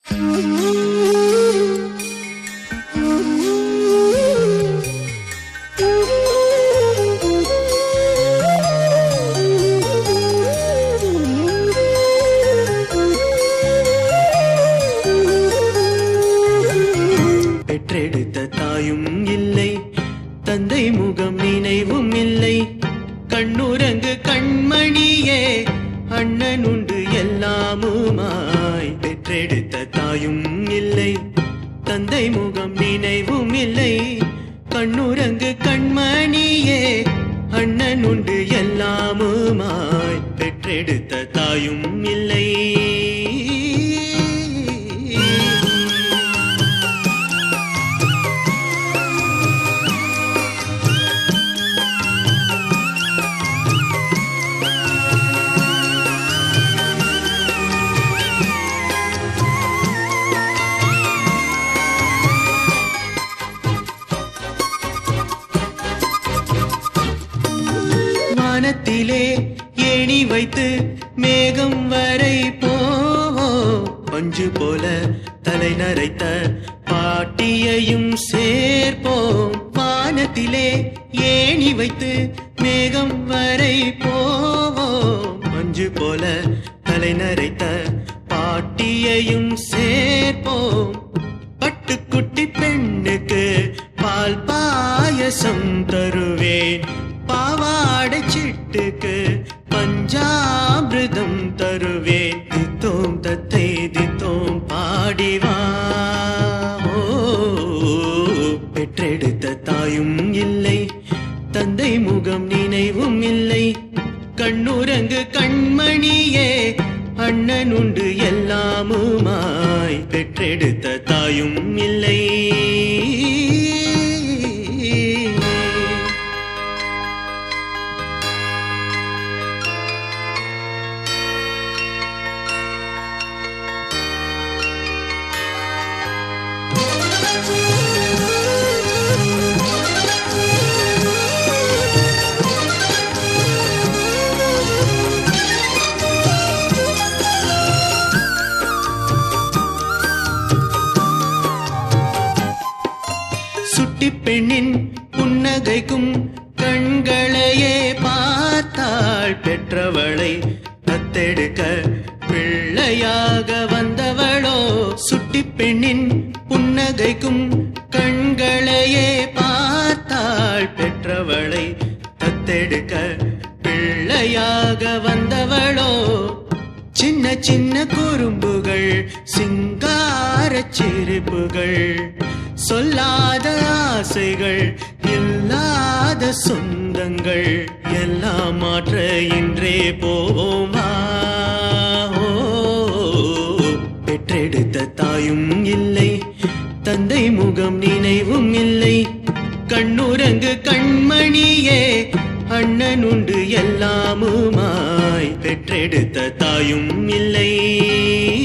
பெற்றெடுத்த தாயும் இல்லை, தந்தை முகம் நினைவும் இல்லை. கண்ணுறங்கு கண்மணியே, அண்ணன் உண்டு எல்லாமுமாய். பெற்றெடுத்த தாயும் இல்லை, தந்தை முகம் நினைவும் இல்லை. கண்ணுறங்கு கண்மணியே, அண்ணன் உண்டு எல்லாமுமாய். பெற்றெடுத்த தாயும் இல்லை. வானத்திலே ஏணி வைத்து மேகம் வரை போவோம். பஞ்சு போல தலை நரைத்த பாட்டியையும் சேர்ப்போம். வானத்திலே ஏணி வைத்து மேகம் வரை போவோம். பஞ்சு போல தலை நரைத்த பாட்டியையும் சேர்ப்போம். பட்டுக்குட்டி பெண்ணுக்கு பால் பாயசம் தருவேன். பாவாடை சிட்டுக்கு பஞ்சாமிர்தம் தருவேன். தித்தோம் தத்தை தித்தோம் பாடிவா. பெற்றெடுத்த தாயும் இல்லை, தந்தை முகம் நினைவும் இல்லை. கண்ணுறங்கு கண்மணியே, அண்ணன் உண்டு எல்லாமுமாய். பெற்றெடுத்த தாயும் இல்லை. சுட்டி பெண்ணின் புன்னகைக்கும் கண்களையே பார்த்தாள். பெற்றவளை தத்தெடுக்க பிள்ளையாக வந்தவளோ. சுட்டி பெண்ணின் புன்னகைக்கும் கண்களையே பார்த்தாள். பெற்றவளை தத்தெடுக்க பிள்ளையாக வந்தவளோ. சின்ன சின்ன குறும்புகள், சிங்கார சிரிப்புகள், சொல்லாத ஆசைகள், இல்லாத சொந்தங்கள் எல்லாம் மாற்ற இன்றே போவோமா. பெற்றெடுத்த தாயும் இல்லை, தந்தை முகம் நினைவும் இல்லை. கண்ணுறங்கு கண்மணியே, அண்ணன் உண்டு எல்லாமுமாய். பெற்றெடுத்த தாயும் இல்லை.